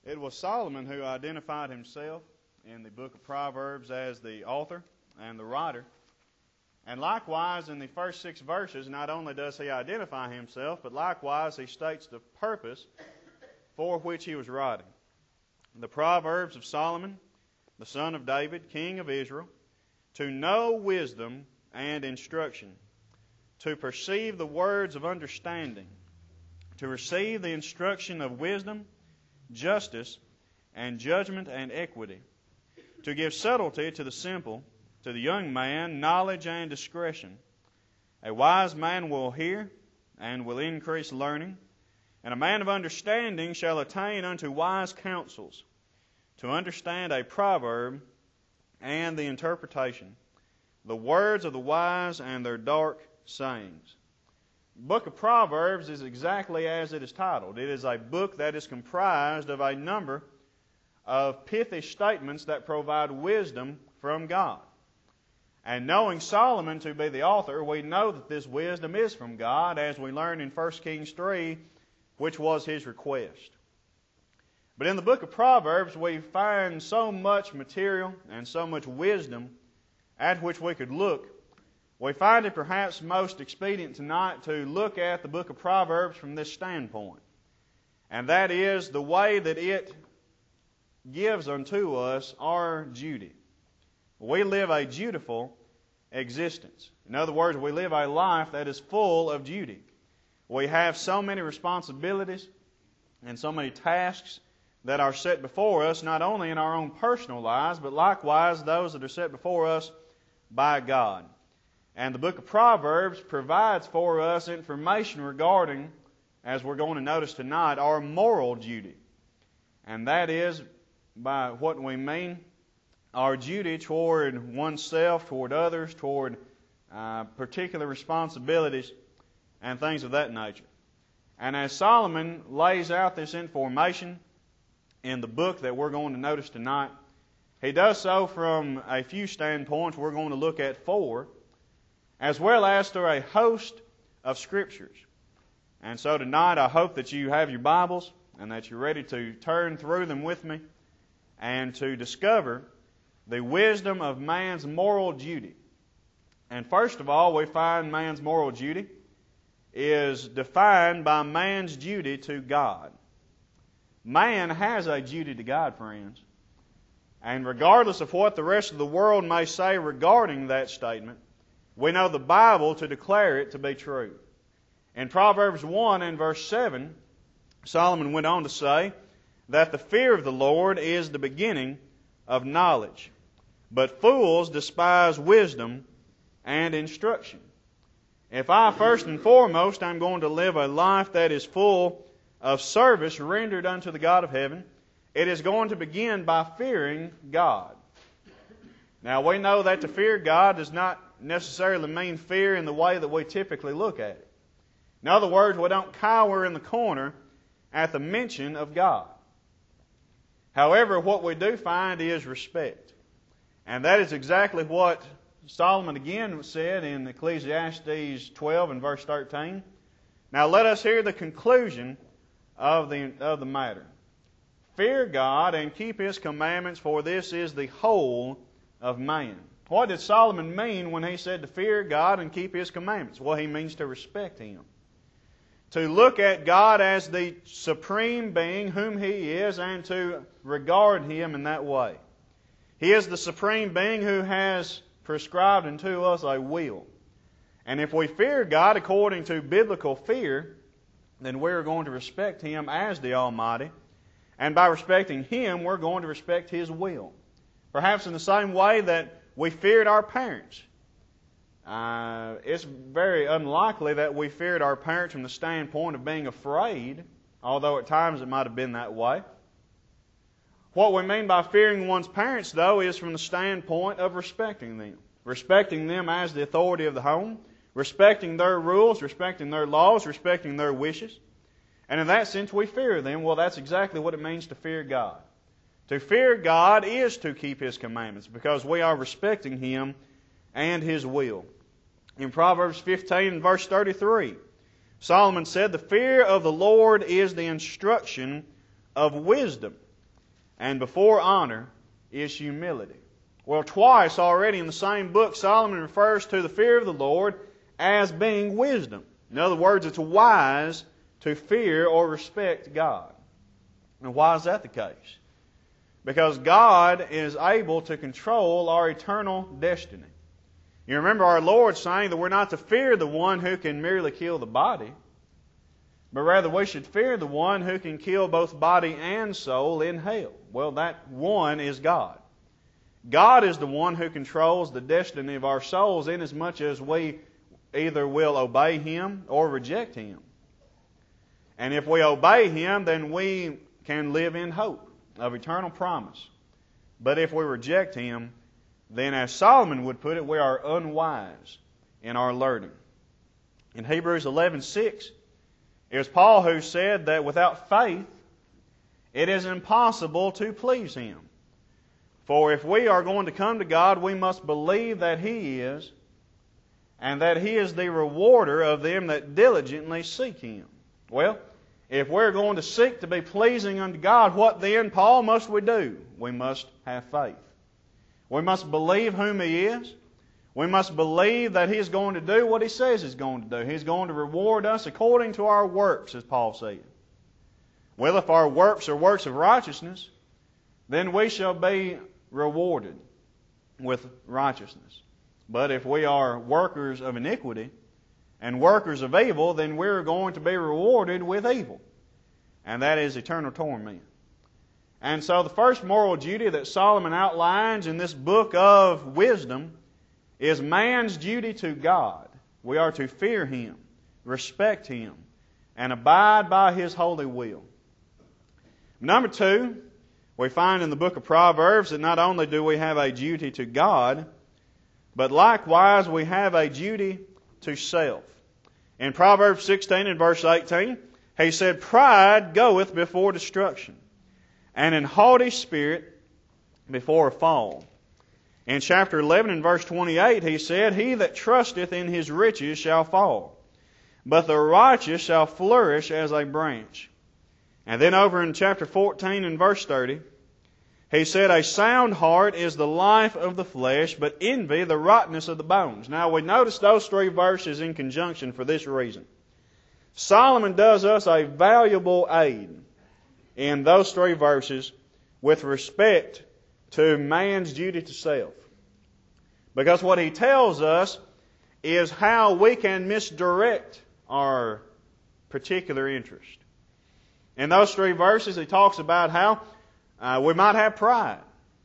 It was Solomon who identified himself in the book of Proverbs as the author and the writer. And likewise, in the first 6 verses, not only does he identify himself, but likewise he states the purpose for which he was writing. The Proverbs of Solomon, the son of David, king of Israel, to know wisdom and instruction, to perceive the words of understanding, to receive the instruction of wisdom, justice, and judgment and equity, to give subtlety to the simple, to the young man knowledge and discretion. A wise man will hear and will increase learning, and a man of understanding shall attain unto wise counsels, to understand a proverb and the interpretation, the words of the wise and their dark sayings. The book of Proverbs is exactly as it is titled. It is a book that is comprised of a number of pithy statements that provide wisdom from God. And knowing Solomon to be the author, we know that this wisdom is from God, as we learn in 1 Kings 3, which was his request. But in the book of Proverbs, we find so much material and so much wisdom at which we could look. We find it perhaps most expedient tonight to look at the book of Proverbs from this standpoint. And that is the way that it gives unto us our duty. We live a dutiful existence. In other words, we live a life that is full of duty. We have so many responsibilities and so many tasks that are set before us, not only in our own personal lives, but likewise those that are set before us by God. And the book of Proverbs provides for us information regarding, as we're going to notice tonight, our moral duty. And that is, by what we mean, our duty toward oneself, toward others, toward particular responsibilities, and things of that nature. And as Solomon lays out this information in the book that we're going to notice tonight, he does so from a few standpoints. We're going to look at 4, as well as through a host of Scriptures. And so tonight I hope that you have your Bibles and that you're ready to turn through them with me and to discover the wisdom of man's moral duty. And first of all, we find man's moral duty is defined by man's duty to God. Man has a duty to God, friends. And regardless of what the rest of the world may say regarding that statement, we know the Bible to declare it to be true. In Proverbs 1 and verse 7, Solomon went on to say that the fear of the Lord is the beginning of knowledge, but fools despise wisdom and instruction. If I first and foremost am going to live a life that is full of service rendered unto the God of heaven, it is going to begin by fearing God. Now we know that to fear God does not necessarily mean fear in the way that we typically look at it. In other words, we don't cower in the corner at the mention of God. However, what we do find is respect. And that is exactly what Solomon again said in Ecclesiastes 12 and verse 13. Now let us hear the conclusion of the matter. Fear God and keep His commandments, for this is the whole of man. What did Solomon mean when he said to fear God and keep His commandments? Well, he means to respect Him. To look at God as the supreme being whom He is and to regard Him in that way. He is the supreme being who has prescribed unto us a will. And if we fear God according to biblical fear, then we're going to respect Him as the Almighty. And by respecting Him, we're going to respect His will. Perhaps in the same way that we feared our parents. It's very unlikely that we feared our parents from the standpoint of being afraid, although at times it might have been that way. What we mean by fearing one's parents, though, is from the standpoint of respecting them. Respecting them as the authority of the home, respecting their rules, respecting their laws, respecting their wishes. And in that sense, we fear them. Well, that's exactly what it means to fear God. To fear God is to keep His commandments because we are respecting Him and His will. In Proverbs 15 and verse 33, Solomon said, "The fear of the Lord is the instruction of wisdom, and before honor is humility. Well, twice already in the same book, Solomon refers to the fear of the Lord as being wisdom. In other words, it's wise to fear or respect God. And why is that the case? Because God is able to control our eternal destiny. You remember our Lord saying that we're not to fear the one who can merely kill the body, but rather we should fear the one who can kill both body and soul in hell. Well, that one is God. God is the one who controls the destiny of our souls inasmuch as we either will obey Him or reject Him. And if we obey Him, then we can live in hope of eternal promise. But if we reject Him, then as Solomon would put it, we are unwise in our learning. In Hebrews 11:6, it was Paul who said that without faith, it is impossible to please Him. For if we are going to come to God, we must believe that He is, and that He is the rewarder of them that diligently seek Him. Well, if we're going to seek to be pleasing unto God, what then, Paul, must we do? We must have faith. We must believe whom He is. We must believe that He is going to do what He says He's going to do. He's going to reward us according to our works, as Paul said. Well, if our works are works of righteousness, then we shall be rewarded with righteousness. But if we are workers of iniquity and workers of evil, then we're going to be rewarded with evil. And that is eternal torment. And so the first moral duty that Solomon outlines in this book of wisdom is man's duty to God. We are to fear Him, respect Him, and abide by His holy will. Number 2, we find in the book of Proverbs that not only do we have a duty to God, but likewise we have a duty to self. In Proverbs 16 and verse 18, he said, "Pride goeth before destruction, and an haughty spirit before a fall." In chapter 11 and verse 28, he said, "He that trusteth in his riches shall fall, but the righteous shall flourish as a branch." And then over in chapter 14 and verse 30, he said, "A sound heart is the life of the flesh, but envy the rottenness of the bones." Now we notice those 3 verses in conjunction for this reason. Solomon does us a valuable aid in those 3 verses with respect to man's duty to self. Because what he tells us is how we can misdirect our particular interest. In those 3 verses, he talks about how we might have pride,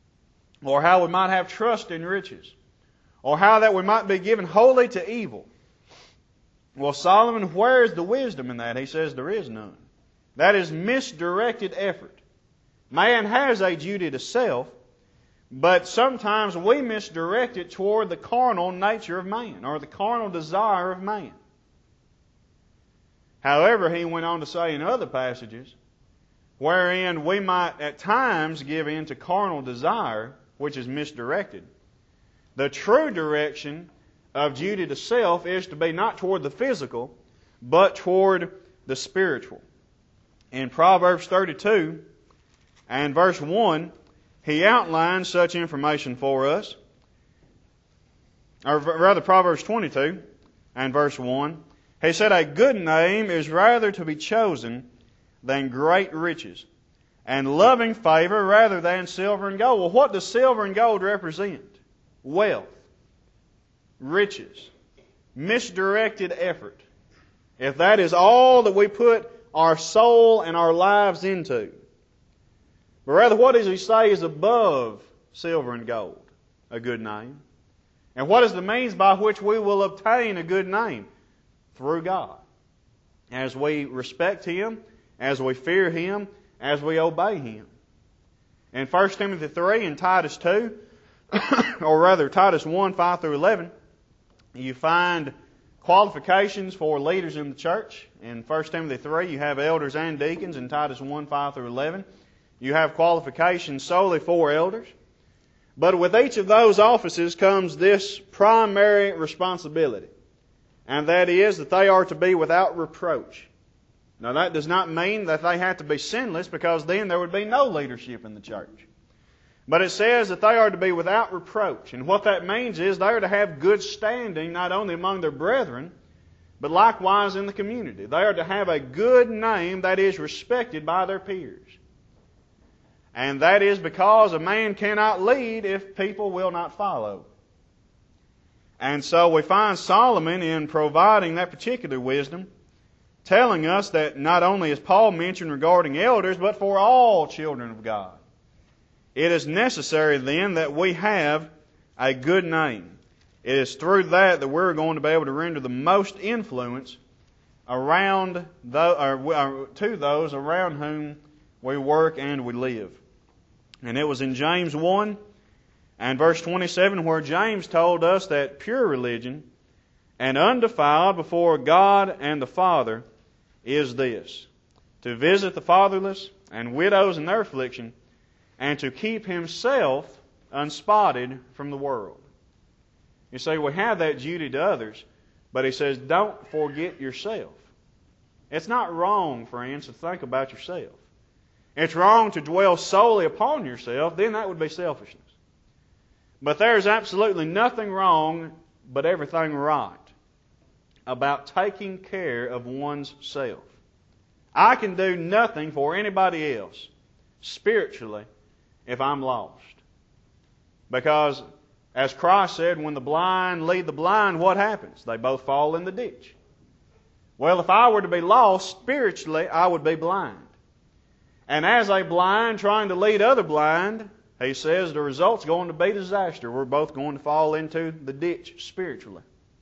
or how we might have trust in riches, or how that we might be given wholly to evil. Well, Solomon, where is the wisdom in that? He says there is none. That is misdirected effort. Man has a duty to self, but sometimes we misdirect it toward the carnal nature of man, or the carnal desire of man. However, he went on to say in other passages, wherein we might at times give in to carnal desire, which is misdirected, the true direction of duty to self is to be not toward the physical, but toward the spiritual. In Proverbs 32 and verse 1, he outlines such information for us. Or rather, Proverbs 22 and verse 1, he said, "A good name is rather to be chosen than great riches, and loving favor rather than silver and gold." Well, what does silver and gold represent? Wealth, riches, misdirected effort. If that is all that we put our soul and our lives into. But rather, what does he say is above silver and gold? A good name. And what is the means by which we will obtain a good name? Through God. As we respect Him, as we fear Him, as we obey Him. In 1 Timothy 3 and Titus 2, or rather Titus 1, 5 through 11, you find qualifications for leaders in the church. In 1 Timothy 3, you have elders and deacons. In Titus 1, 5 through 11, you have qualifications solely for elders. But with each of those offices comes this primary responsibility, and that is that they are to be without reproach. Now that does not mean that they have to be sinless, because then there would be no leadership in the church. But it says that they are to be without reproach. And what that means is they are to have good standing not only among their brethren, but likewise in the community. They are to have a good name that is respected by their peers. And that is because a man cannot lead if people will not follow. And so we find Solomon, in providing that particular wisdom, telling us that not only is Paul mentioned regarding elders, but for all children of God. It is necessary then that we have a good name. It is through that we're going to be able to render the most influence around to those around whom we work and we live. And it was in James 1 and verse 27 where James told us that pure religion and undefiled before God and the Father is this: to visit the fatherless and widows in their affliction, and to keep himself unspotted from the world. You say, we have that duty to others, but he says, don't forget yourself. It's not wrong, friends, to think about yourself. It's wrong to dwell solely upon yourself, then that would be selfishness. But there's absolutely nothing wrong, but everything right, about taking care of one's self. I can do nothing for anybody else, spiritually, if I'm lost. Because, as Christ said, when the blind lead the blind, what happens? They both fall in the ditch. Well, if I were to be lost spiritually, I would be blind. And as a blind trying to lead other blind, he says the result's going to be disaster. We're both going to fall into the ditch spiritually.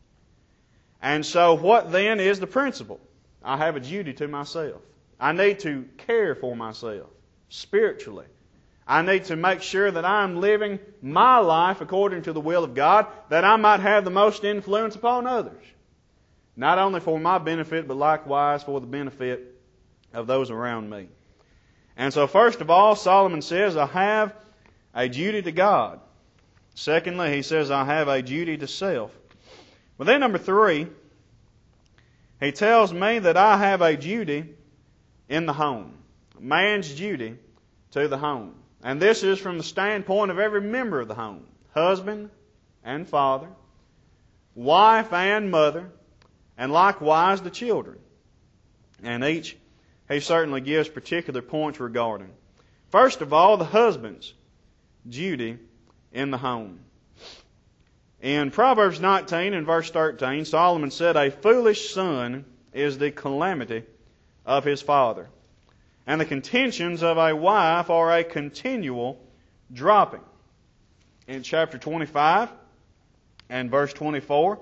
And so what then is the principle? I have a duty to myself. I need to care for myself spiritually. I need to make sure that I'm living my life according to the will of God, that I might have the most influence upon others. Not only for my benefit, but likewise for the benefit of those around me. And so first of all, Solomon says, I have a duty to God. Secondly, he says, I have a duty to self. But then number 3, he tells me that I have a duty in the home. A man's duty to the home. And this is from the standpoint of every member of the home. Husband and father, wife and mother, and likewise the children. And each he certainly gives particular points regarding. First of all, the husband's duty in the home. In Proverbs 19 and verse 13, Solomon said, a foolish son is the calamity of his father, and the contentions of a wife are a continual dropping. In chapter 25 and verse 24,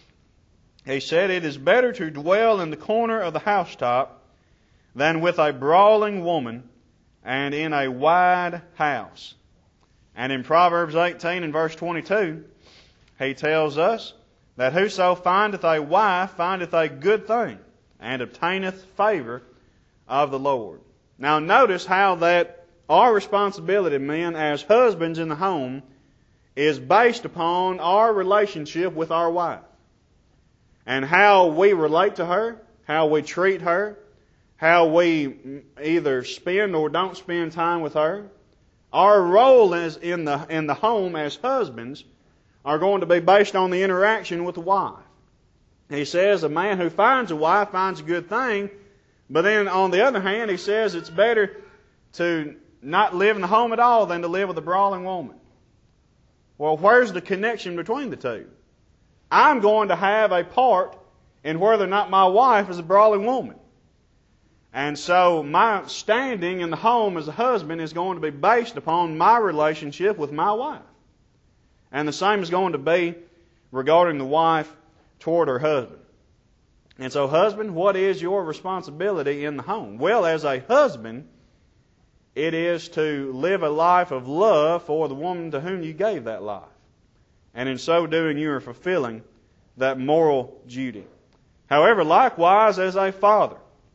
he said, it is better to dwell in the corner of the housetop than with a brawling woman and in a wide house. And in Proverbs 18 and verse 22, he tells us that whoso findeth a wife findeth a good thing, and obtaineth favor of the Lord. Now notice how that our responsibility, men, as husbands in the home, is based upon our relationship with our wife. And how we relate to her, how we treat her, how we either spend or don't spend time with her. Our role is in the home as husbands are going to be based on the interaction with the wife. He says a man who finds a wife finds a good thing, but then on the other hand, he says it's better to not live in the home at all than to live with a brawling woman. Well, where's the connection between the two? I'm going to have a part in whether or not my wife is a brawling woman. And so my standing in the home as a husband is going to be based upon my relationship with my wife. And the same is going to be regarding the wife toward her husband. And so, husband, what is your responsibility in the home? Well, as a husband, it is to live a life of love for the woman to whom you gave that life. And in so doing, you are fulfilling that moral duty. However, likewise, as a father,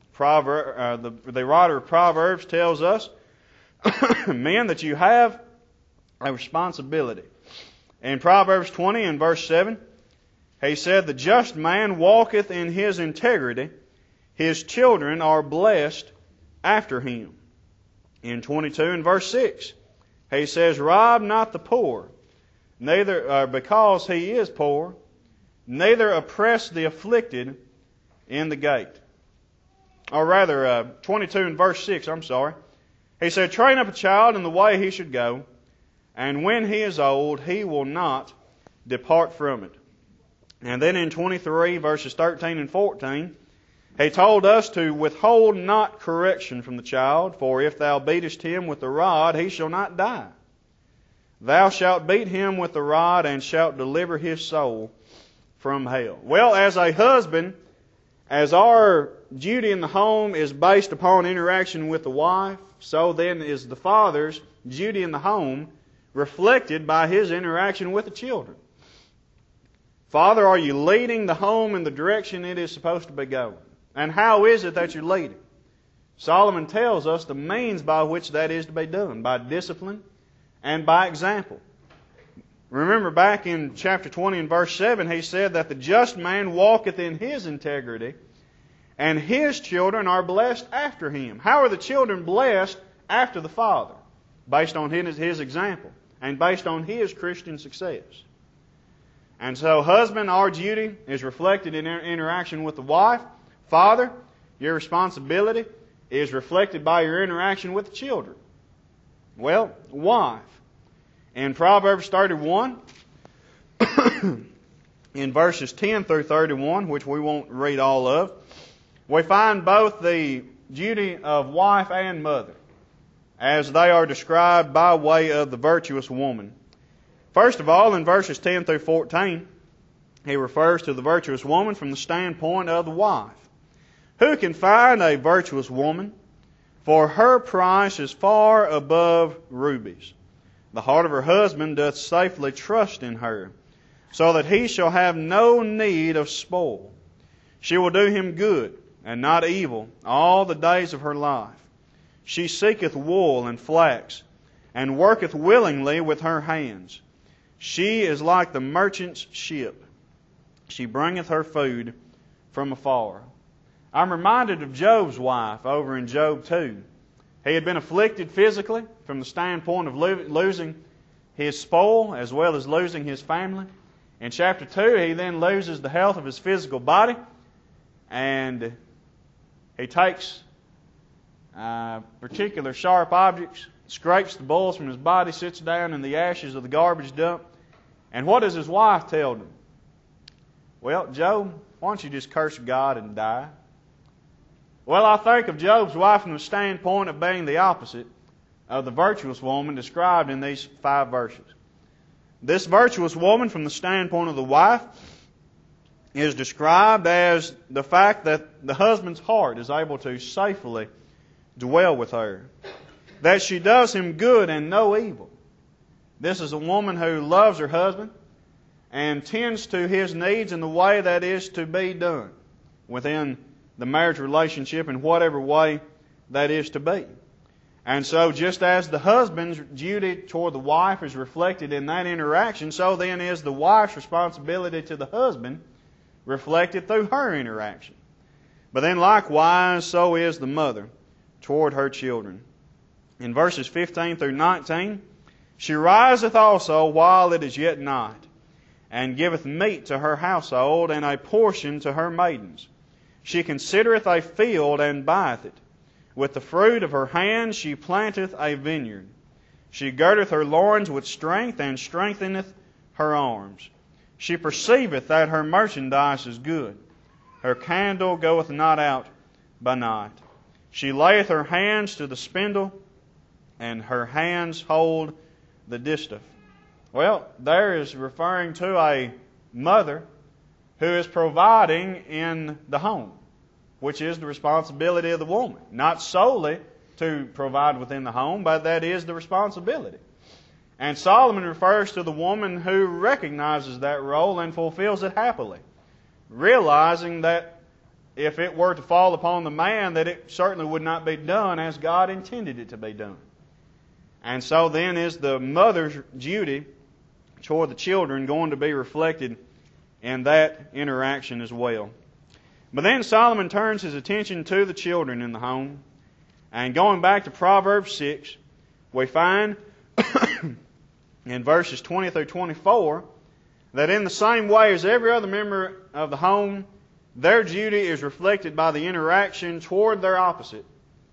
the writer of Proverbs tells us, men, that you have a responsibility. In Proverbs 20 and verse 7, he said, the just man walketh in his integrity, his children are blessed after him. In 22 and verse 6, he says, Rob not the poor, neither because he is poor, neither oppress the afflicted in the gate. Or rather, 22 and verse 6, He said, Train up a child in the way he should go, and when he is old, he will not depart from it. And then in 23, verses 13 and 14, he told us to withhold not correction from the child, for if thou beatest him with the rod, he shall not die. Thou shalt beat him with the rod, and shalt deliver his soul from hell. Well, as a husband, as our duty in the home is based upon interaction with the wife, so then is the father's duty in the home reflected by his interaction with the children. Father, are you leading the home in the direction it is supposed to be going? And how is it that you're leading? Solomon tells us the means by which that is to be done, by discipline and by example. Remember back in chapter 20 and verse 7, he said that the just man walketh in his integrity, and his children are blessed after him. How are the children blessed after the father? Based on his example and based on his Christian success. And so, husband, our duty is reflected in interaction with the wife. Father, your responsibility is reflected by your interaction with the children. Well, wife. In Proverbs 31, in verses 10 through 31, which we won't read all of, we find both the duty of wife and mother, as they are described by way of the virtuous woman. First of all, in verses 10 through 14, he refers to the virtuous woman from the standpoint of the wife. Who can find a virtuous woman? For her price is far above rubies. The heart of her husband doth safely trust in her, so that he shall have no need of spoil. She will do him good, and not evil, all the days of her life. She seeketh wool and flax, and worketh willingly with her hands. She is like the merchant's ship. She bringeth her food from afar. I'm reminded of Job's wife over in Job 2. He had been afflicted physically from the standpoint of losing his spoil as well as losing his family. In chapter 2, he then loses the health of his physical body, and he takes particular sharp objects, scrapes the boils from his body, sits down in the ashes of the garbage dump. And what does his wife tell him? Well, Job, why don't you just curse God and die? Well, I think of Job's wife from the standpoint of being the opposite of the virtuous woman described in these 5 verses. This virtuous woman from the standpoint of the wife is described as the fact that the husband's heart is able to safely dwell with her, that she does him good and no evil. This is a woman who loves her husband and tends to his needs in the way that is to be done within the marriage relationship in whatever way that is to be. And so just as the husband's duty toward the wife is reflected in that interaction, so then is the wife's responsibility to the husband reflected through her interaction. But then likewise, so is the mother toward her children. In verses 15 through 19, she riseth also while it is yet night, and giveth meat to her household, and a portion to her maidens. She considereth a field, and buyeth it. With the fruit of her hand she planteth a vineyard. She girdeth her loins with strength, and strengtheneth her arms. She perceiveth that her merchandise is good. Her candle goeth not out by night. She layeth her hands to the spindle, and her hands hold the distaff. Well, there is referring to a mother who is providing in the home, which is the responsibility of the woman. Not solely to provide within the home, but that is the responsibility. And Solomon refers to the woman who recognizes that role and fulfills it happily, realizing that if it were to fall upon the man, that it certainly would not be done as God intended it to be done. And so then is the mother's duty toward the children going to be reflected in that interaction as well. But then Solomon turns his attention to the children in the home. And going back to Proverbs 6, we find in verses 20 through 24 that in the same way as every other member of the home, their duty is reflected by the interaction toward their opposite.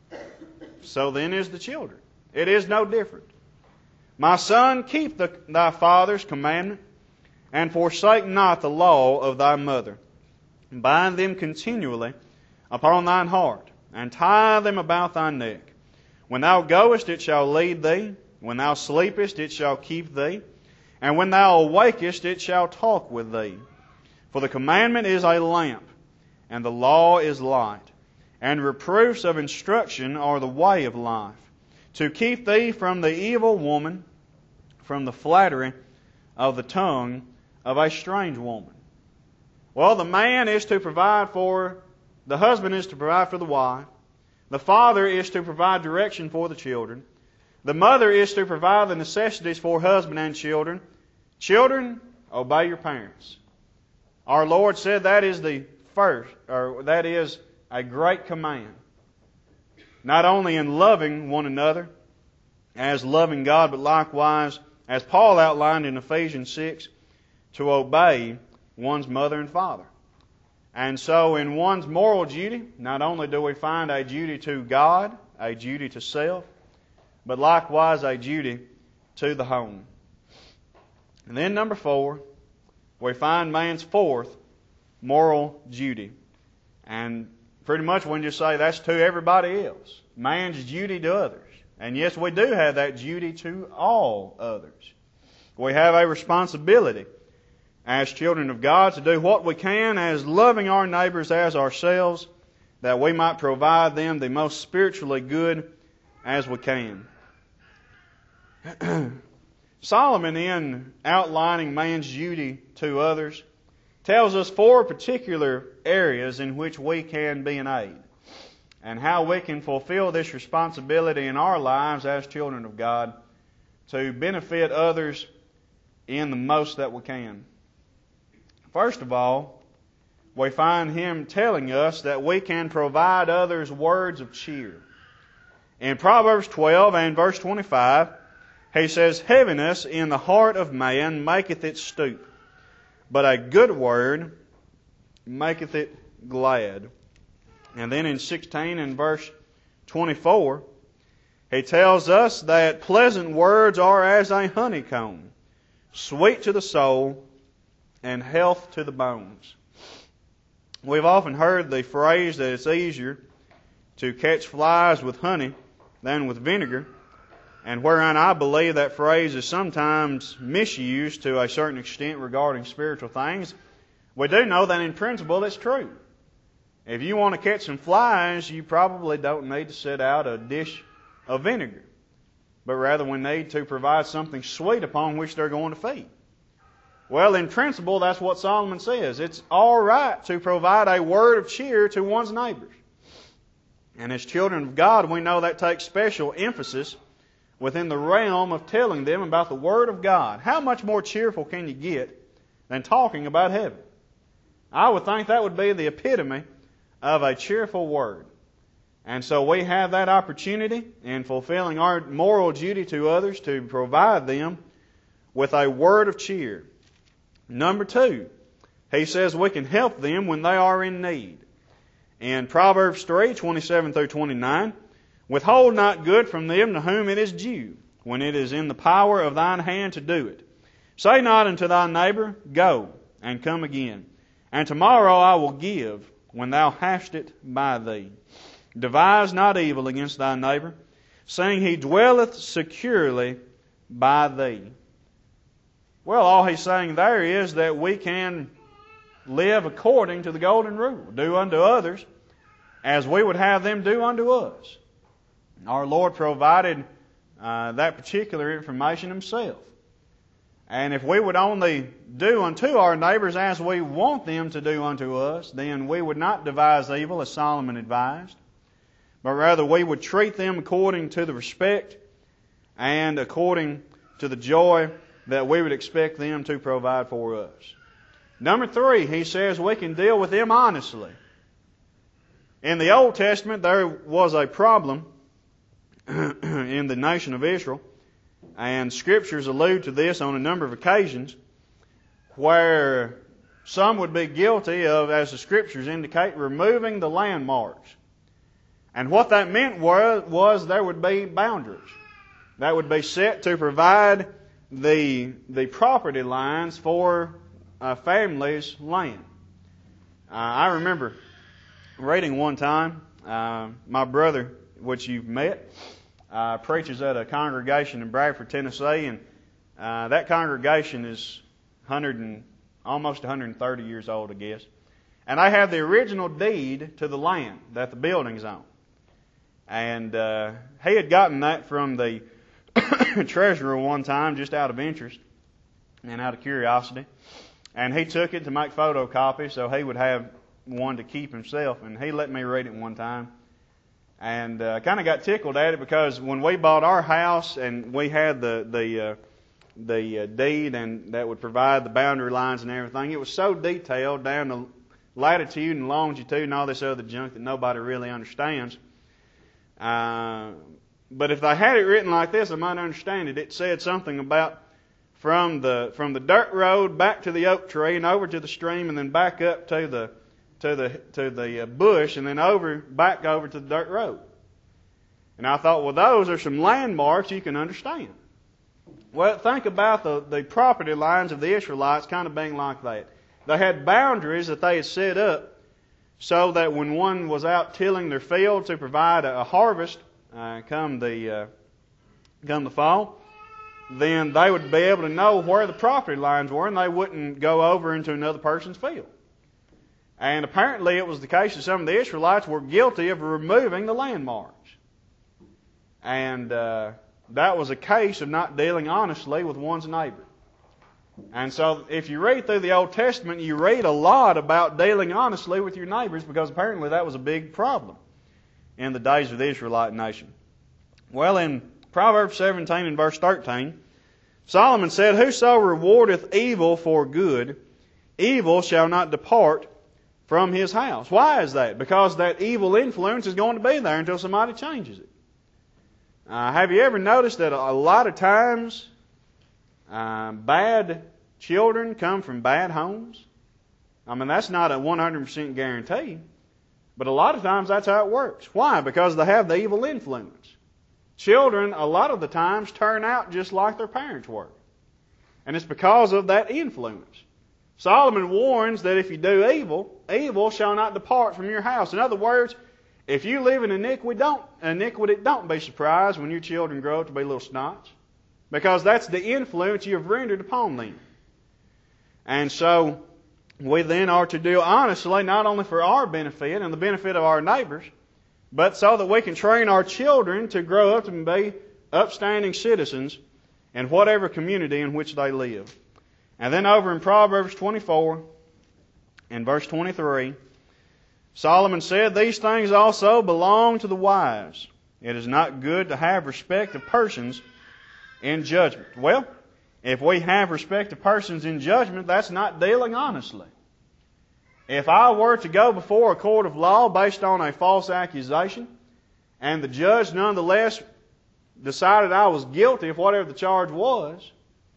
So then is the children. It is no different. My son, keep thy father's commandment, and forsake not the law of thy mother. Bind them continually upon thine heart, and tie them about thy neck. When thou goest, it shall lead thee. When thou sleepest, it shall keep thee. And when thou awakest, it shall talk with thee. For the commandment is a lamp, and the law is light. And reproofs of instruction are the way of life, to keep thee from the evil woman, from the flattery of the tongue of a strange woman. Well, the man is to provide for, the husband is to provide for the wife. The father is to provide direction for the children. The mother is to provide the necessities for husband and children. Children, obey your parents. Our Lord said that is the first, or that is a great command. Not only in loving one another as loving God, but likewise, as Paul outlined in Ephesians 6, to obey one's mother and father. And so in one's moral duty, not only do we find a duty to God, a duty to self, but likewise a duty to the home. And then number 4, we find man's fourth moral duty. And pretty much we can just say that's to everybody else. Man's duty to others. And yes, we do have that duty to all others. We have a responsibility as children of God to do what we can as loving our neighbors as ourselves, that we might provide them the most spiritually good as we can. Solomon, in outlining man's duty to others, tells us 4 particular areas in which we can be an aid, and how we can fulfill this responsibility in our lives as children of God to benefit others in the most that we can. First of all, we find him telling us that we can provide others words of cheer. In Proverbs 12 and verse 25, he says, heaviness in the heart of man maketh it stoop, but a good word maketh it glad. And then in 16 and verse 24, he tells us that pleasant words are as a honeycomb, sweet to the soul, and health to the bones. We've often heard the phrase that it's easier to catch flies with honey than with vinegar, and wherein I believe that phrase is sometimes misused to a certain extent regarding spiritual things, we do know that in principle it's true. If you want to catch some flies, you probably don't need to set out a dish of vinegar, but rather we need to provide something sweet upon which they're going to feed. Well, in principle, that's what Solomon says. It's all right to provide a word of cheer to one's neighbors. And as children of God, we know that takes special emphasis within the realm of telling them about the Word of God. How much more cheerful can you get than talking about heaven? I would think that would be the epitome of a cheerful word. And so we have that opportunity in fulfilling our moral duty to others to provide them with a word of cheer. Number 2, he says we can help them when they are in need. In Proverbs 3, 27 through 29, withhold not good from them to whom it is due, when it is in the power of thine hand to do it. Say not unto thy neighbor, go, and come again. And tomorrow I will give, when thou hast it by thee. Devise not evil against thy neighbor, saying he dwelleth securely by thee. Well, all he's saying there is that we can live according to the golden rule. Do unto others as we would have them do unto us. Our Lord provided that particular information Himself. And if we would only do unto our neighbors as we want them to do unto us, then we would not devise evil as Solomon advised, but rather we would treat them according to the respect and according to the joy that we would expect them to provide for us. Number 3, he says we can deal with them honestly In the Old Testament, there was a problem in the nation of Israel, and Scriptures allude to this on a number of occasions, where some would be guilty of, as the Scriptures indicate, removing the landmarks. And what that meant was there would be boundaries that would be set to provide the property lines for a family's land. I remember reading one time, my brother, which you've met, preaches at a congregation in Bradford, Tennessee, and that congregation is almost 130 years old, I guess. And they have the original deed to the land that the building's on. And he had gotten that from the treasurer one time, just out of interest and out of curiosity. And he took it to make photocopies so he would have one to keep himself. And he let me read it one time. And I kind of got tickled at it, because when we bought our house and we had the deed and that would provide the boundary lines and everything, it was so detailed down to latitude and longitude and all this other junk that nobody really understands. But if they had it written like this, I might understand it. It said something about from the dirt road back to the oak tree and over to the stream and then back up to the bush and then back over to the dirt road. And I thought, well, those are some landmarks you can understand. Well, think about the property lines of the Israelites kind of being like that. They had boundaries that they had set up so that when one was out tilling their field to provide a harvest come the fall, then they would be able to know where the property lines were and they wouldn't go over into another person's field. And apparently it was the case that some of the Israelites were guilty of removing the landmarks. And that was a case of not dealing honestly with one's neighbor. And so if you read through the Old Testament, you read a lot about dealing honestly with your neighbors, because apparently that was a big problem in the days of the Israelite nation. Well, in Proverbs 17 and verse 13, Solomon said, "Whoso rewardeth evil for good, evil shall not depart from his house." Why is that? Because that evil influence is going to be there until somebody changes it. Have you ever noticed that a lot of times bad children come from bad homes? I mean, that's not a 100% guarantee, but a lot of times that's how it works. Why? Because they have the evil influence. Children, a lot of the times, turn out just like their parents were. And it's because of that influence. Solomon warns that if you do evil, evil shall not depart from your house. In other words, if you live in iniquity, don't be surprised when your children grow up to be little snots, because that's the influence you have rendered upon them. And so we then are to deal honestly, not only for our benefit and the benefit of our neighbors, but so that we can train our children to grow up and be upstanding citizens in whatever community in which they live. And then over in Proverbs 24 and verse 23, Solomon said, "These things also belong to the wise. It is not good to have respect of persons in judgment." Well, if we have respect of persons in judgment, that's not dealing honestly. If I were to go before a court of law based on a false accusation, and the judge nonetheless decided I was guilty of whatever the charge was,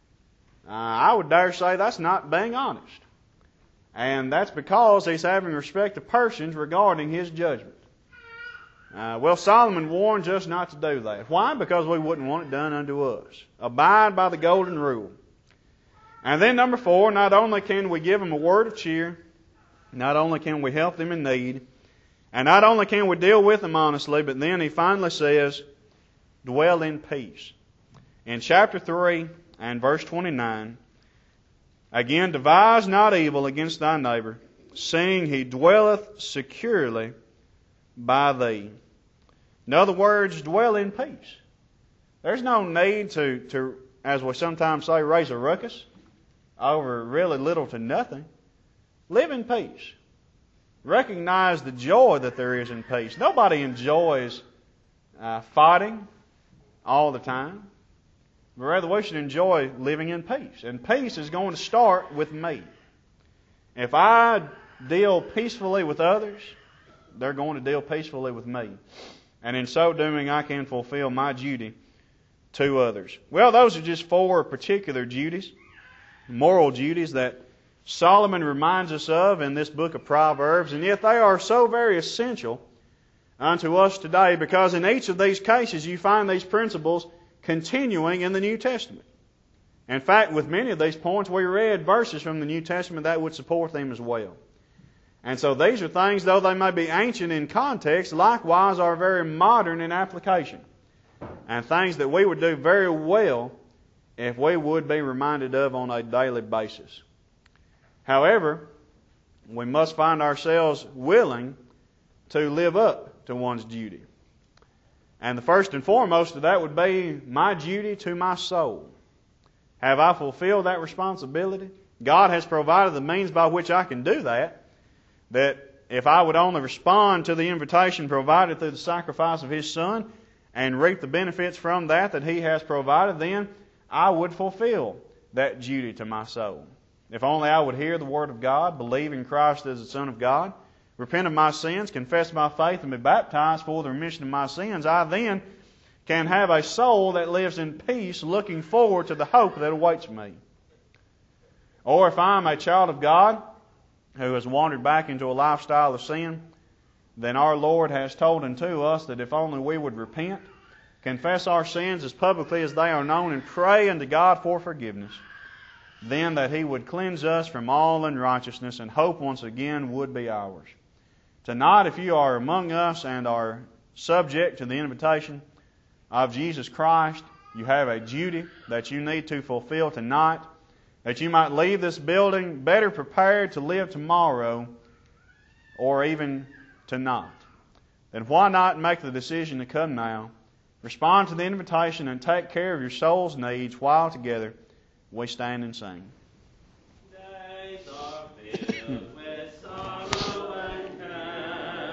I would dare say that's not being honest. And that's because he's having respect of persons regarding his judgment. Well, Solomon warns us not to do that. Why? Because we wouldn't want it done unto us. Abide by the golden rule. And then number 4, not only can we give them a word of cheer, not only can we help them in need, and not only can we deal with them honestly, but then he finally says, dwell in peace. In chapter 3 and verse 29, again, devise not evil against thy neighbor, seeing he dwelleth securely by thee. In other words, dwell in peace. There's no need to, as we sometimes say, raise a ruckus over really little to nothing. Live in peace. Recognize the joy that there is in peace. Nobody enjoys fighting all the time. But rather, we should enjoy living in peace. And peace is going to start with me. If I deal peacefully with others, they're going to deal peacefully with me. And in so doing, I can fulfill my duty to others. Well, those are just 4 particular duties, moral duties that Solomon reminds us of in this book of Proverbs, and yet they are so very essential unto us today, because in each of these cases you find these principles continuing in the New Testament. In fact, with many of these points, we read verses from the New Testament that would support them as well. And so these are things, though they may be ancient in context, likewise are very modern in application, and things that we would do very well if we would be reminded of on a daily basis. However, we must find ourselves willing to live up to one's duty. And the first and foremost of that would be my duty to my soul. Have I fulfilled that responsibility? God has provided the means by which I can do that. That if I would only respond to the invitation provided through the sacrifice of His Son and reap the benefits from that He has provided, then I would fulfill that duty to my soul. If only I would hear the Word of God, believe in Christ as the Son of God, repent of my sins, confess my faith, and be baptized for the remission of my sins, I then can have a soul that lives in peace, looking forward to the hope that awaits me. Or if I am a child of God who has wandered back into a lifestyle of sin, then our Lord has told unto us that if only we would repent, confess our sins as publicly as they are known, and pray unto God for forgiveness, then that He would cleanse us from all unrighteousness, and hope once again would be ours. Tonight, if you are among us and are subject to the invitation of Jesus Christ, you have a duty that you need to fulfill tonight, that you might leave this building better prepared to live tomorrow or even tonight. Then why not make the decision to come now, respond to the invitation, and take care of your soul's needs while together we stand and sing. Days are filled with